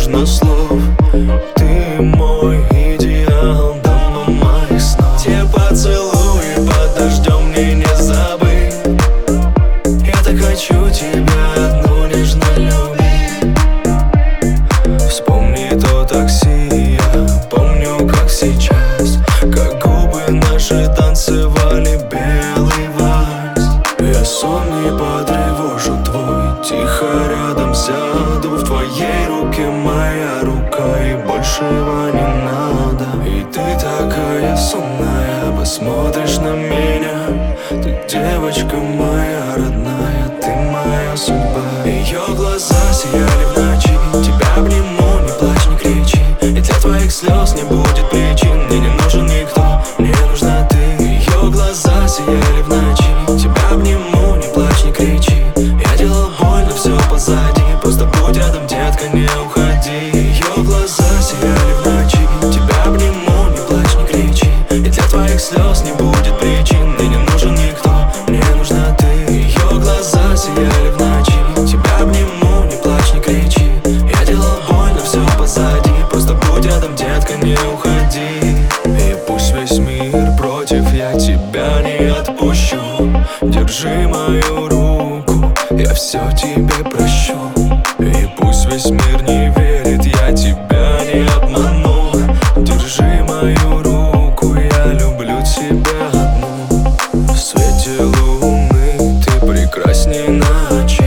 нужно слов. Ты мой идеал, дома моих снов. Те поцелуи под дождем мне не забыть. Я так хочу тебя одну нежно любить. Вспомни то такси, я помню как сейчас, как губы наши танцевали белый вальс. Я сон не потревожу твой, тихо рядом сяду. В твоей руке моя рука, и большего не надо. И ты такая сонная, посмотришь на меня. Ты девочка моя родная, ты моя судьба. Ее глаза сияли в ночи, тебя обниму, не плачь, не кричи. И для твоих слез не будет причин. Мне не нужен никто, мне нужна ты. Ее глаза сияли в ночи, тебя обниму, не плачь, не кричи. Я делал больно, все позади, просто будь рядом, детка, не уходи. Ее глаза сияли в ночи, тебя обниму, не плачь, не кричи. И для твоих слез не будет причин. Мне не нужен никто, мне нужна ты. Ее глаза сияли в ночи, тебя обниму, не плачь, не кричи. Я делал больно, все позади, просто будь рядом, детка, не уходи. И пусть весь мир против, я тебя не отпущу. Держи мою руку, я все тебе прощу. И пусть весь мир не верит, я тебя не обману. Держи мою руку, я люблю тебя одну. В свете луны ты прекрасней ночи.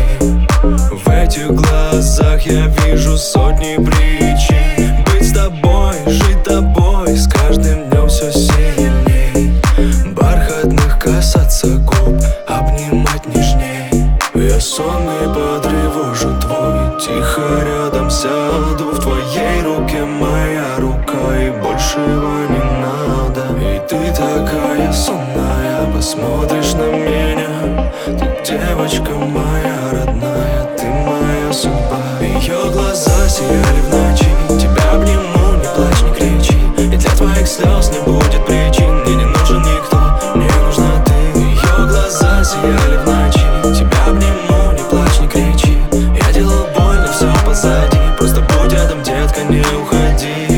В этих глазах я вижу сотни причин быть с тобой, жить тобой, с каждым днем все сильней. Бархатных касаться губ, обнимать нежней. Я сон не потревожу твой, тихо рядом сяду. В твоей руке моя рука, и большего не надо. И ты такая сонная, посмотришь на меня. Ты девочка моя родная, ты моя судьба. Ее глаза сияли в ночи, тебя обниму, не плачь, не кричи. И для твоих слез не будет причин. Мне не нужен никто, мне нужна ты. Ее глаза сияли в ночи, тебя обниму, не плачь, не кричи. Я делал больно, все позади, просто будь рядом, детка, не уходи.